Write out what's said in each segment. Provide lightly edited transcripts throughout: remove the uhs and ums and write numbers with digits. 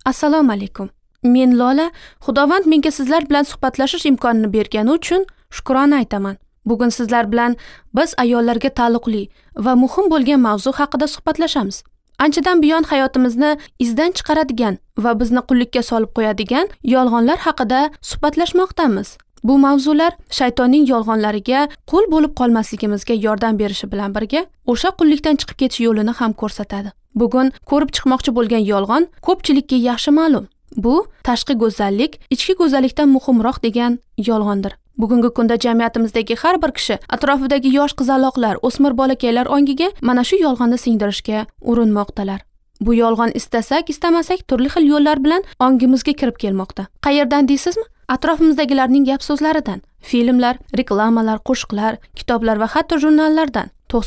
Assalomu alaykum. Men Lola. Xudovand menga sizlar bilan suhbatlashish imkonini bergani uchun shukrona aytaman. Bugun sizlar bilan biz ayollarga taalluqli va muhim bo'lgan mavzu haqida suhbatlashamiz. Anchadan buyon hayotimizni izdan chiqaradigan va bizni qullikka solib qo'yadigan yolg'onlar haqida suhbatlashmoqdamiz. Bu mavzular shaytonning yolg'onlariga qul bo'lib qolmasligimizga yordam berishi bilan birga o'sha qullikdan chiqib ketish yo'lini ham ko'rsatadi. Bugun ko'rib chiqmoqchi bo'lgan yolg'on ko'pchilikka yaxshi ma'lum. Bu tashqi go'zallik ichki go'zallikdan muhimroq degan yolg'ondir. Bugungi kunda jamiyatimizdagi har bir kishi atrofidagi yosh qizaloqlar, o'smir bolakaylar ongiga mana shu yolg'onni singdirishga urinmoqdalar. Bu yolg'on istasak, istamasak turli xil yo'llar bilan ongimizga kirib kelmoqda. Qayerdan deysizmi? Atrofimizdagilarning gap so'zlaridan, filmlar, reklamalar, qo'shiqlar, kitoblar va hatto jurnallardan.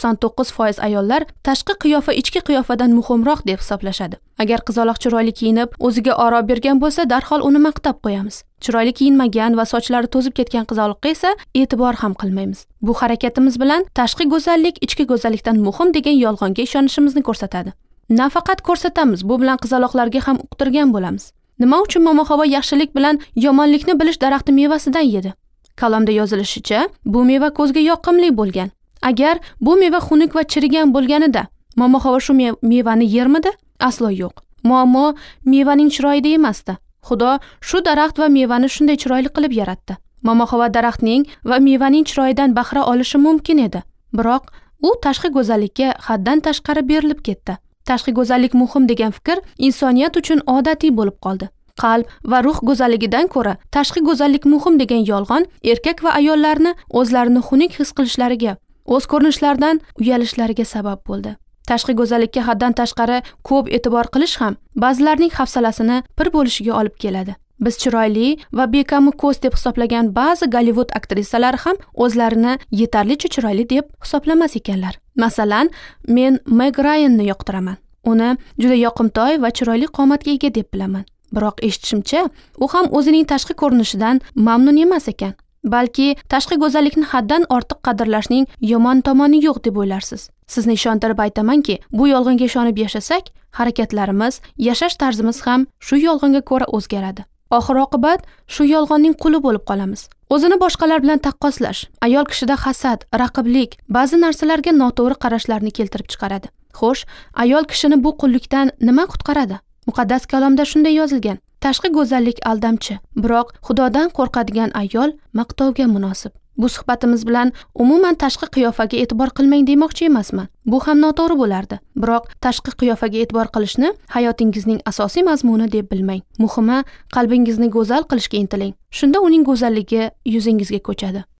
99% ayollar tashqi qiyofa ichki qiyofadan muhimroq deb hisoblashadi. Agar qizaloq chiroyli kiyinib, o'ziga oro bergan bo'lsa, darhol uni maqtab qo'yamiz. Chiroyli kiyinmagan va sochlari to'zib ketgan qizaloqqa esa e'tibor ham qilmaymiz. Bu harakatimiz bilan tashqi go'zallik ichki go'zallikdan muhim degan yolg'onga ishonishimizni ko'rsatadi. Nafaqat ko'rsatamiz, bu bilan qizaloqlarga ham uqtirgan bo'lamiz. Nima uchun momo Havo yaxshilik bilan yomonlikni bilish daraxti mevasidan yedi? Kalomda yozilishicha, bu meva ko'zga yoqimli bo'lgan. Agar bu meva xunuk va chirigan bo'lganida, momo Havo shu mevani yermidi? Aslo yo'q. Muammo mevaning chiroyida emasdi. Xudo shu daraxt va mevani shunday chiroyli qilib yaratdi. Momo Havo daraxtning va mevaning chiroyidan bahra olishi mumkin edi. Biroq u tashqi go'zallikka haddan tashqari berilib ketdi. Tashqi go'zallik muhim degan fikr insoniyat uchun odatiy bo'lib qoldi. Qalb va ruh go'zalligidan ko'ra tashqi go'zallik muhim degan yolg'on erkak va ayollarni o'zlarini xunuk his qilishlariga, o'z ko'rinishlaridan uyalishlariga sabab bo'ldi. Tashqi go'zallikka haddan tashqari ko'p e'tibor qilish ham ba'zilarning hafsalasini pir bo'lishiga olib keladi. Biz chiroyli va bekamu ko'z deb hisoblagan ba'zi Gollivud aktrisalari ham o'zlarini yetarlicha chiroyli deb hisoblamas ekanlar. Masalan, men Meg Ryanni yoqtiraman. Uni juda yoqimtoy va chiroyli qomatga ega deb bilaman. Biroq eshitishimcha, u ham o'zining tashqi ko'rinishidan mamnun emas ekan. Balki tashqi go'zallikni haddan ortiq qadrlashning yomon tomoni yo'q deb o'ylarsiz. Sizni ishontirib aytamanki, bu yolg'onga ishonib yashasak, harakatlarimiz, yashash tarzimiz ham shu yolg'onga ko'ra o'zgaradi. Oxir-oqibat shu yolg'onning quli bo'lib qolamiz. O'zini boshqalar bilan taqqoslash, ayol kishida hasad, raqiblik, ba'zi narsalarga noto'g'ri qarashlarni keltirib chiqaradi. Xo'sh, ayol kishini bu qullikdan nima qutqaradi? Muqaddas kalomda shunday yozilgan: tashqi go'zallik aldamchi, biroq Xudodan qo'rqadigan ayol maqtovga munosib. Bu suhbatimiz bilan umuman tashqi qiyofaga e'tibor qilmang demoqchi emasman. Bu ham noto'g'ri bo'lardi. Biroq tashqi qiyofaga e'tibor qilishni hayotingizning asosiy mazmuni deb bilmang. Muhimi, qalbingizni go'zal qilishga intiling. Shunda uning go'zalligi yuzingizga ko'chadi.